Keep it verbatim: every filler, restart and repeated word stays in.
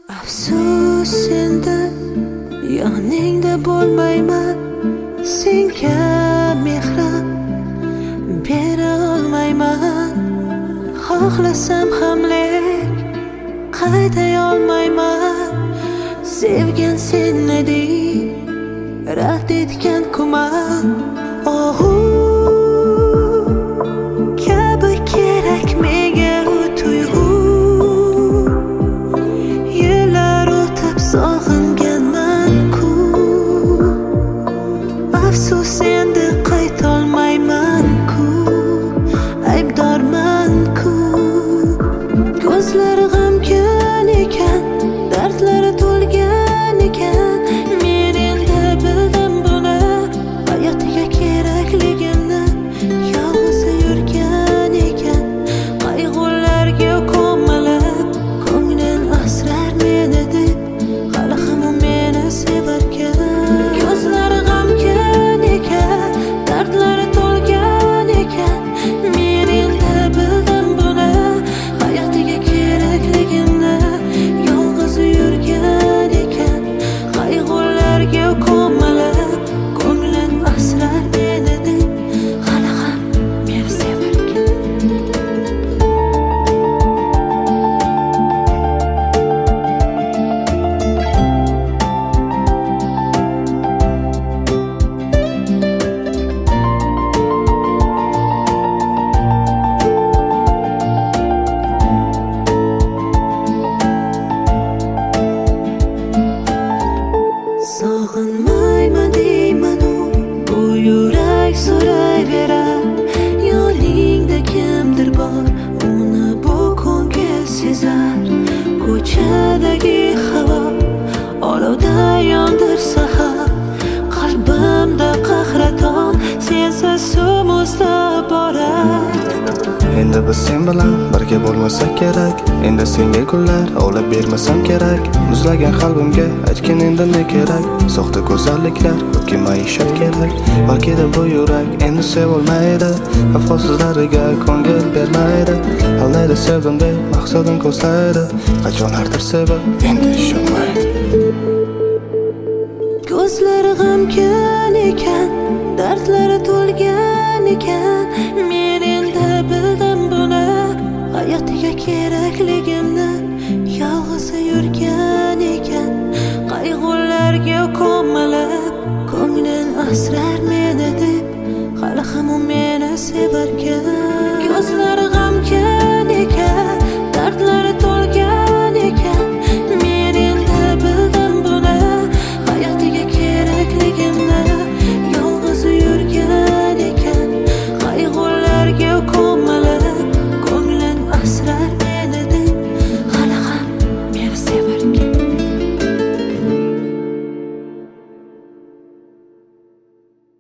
Afsus endi yoningda bo'lmayman, senga mehrim bera olmayman. Xohlasam ham lek qaytay olmayman. Sevgan sen eding, rad etgan kuman. Ohu kabi kerak menga u tuyg'u. Yillar o'tib sog'inganman-ku. Afsus endi qaytolmayman-ku. Aybdorman-ku. Ko'zlari g'amgin ekan, dardlari to'lgan ekan. Men endi bildim buni, hayotiga kerakligimni. Yolg'iz yurgan ekan, qayg'ularga ko'milib, ko'nglim asrar meni deb, hali ham u meni sevarkan. Ko'zlari g'amgin ekan, dardlari to'lgan ekan. Men endi bildim buni, hayotiga kerakligimni. Yolg'iz yurgan ekan, qayg'ularga ko'milib, ko'nglim asrar meni deb, hali ham meni sevarkan. Sog'inmayman deyman-u, bu yurak so'rayverar. Yoningda kimdir bor, uni bu ko'ngil sezar. Ko'chadagi havo olovda yondirsa ham, qalbimda qahraton sensiz suv muzlab borar. Endi biz sen bilan birga bo'lmasak kerak. Endi senga kunlar olib bermasam kerak. Muzlagan qalbimga aytgin endi ne kerak. Soxta go'zalliklar yoki maishat kerak. Balki-da bu yurak endi sevolmaydi, vafosizlariga ko'ngil bermaydi. Aldaydi sevdim deb maqsadin ko'zlaydi, qachonlardir sevib endi ishonmaydi. Ko'zlari g'amgin ekan, dardlari to'lgan ekan. Men endi bildim buni, hayotiga kerakligimni. Yolg'iz yurgan ekan, qayg'ularga ko'milib, ko'nglim asrar meni deb, hali ham u meni sevarkan.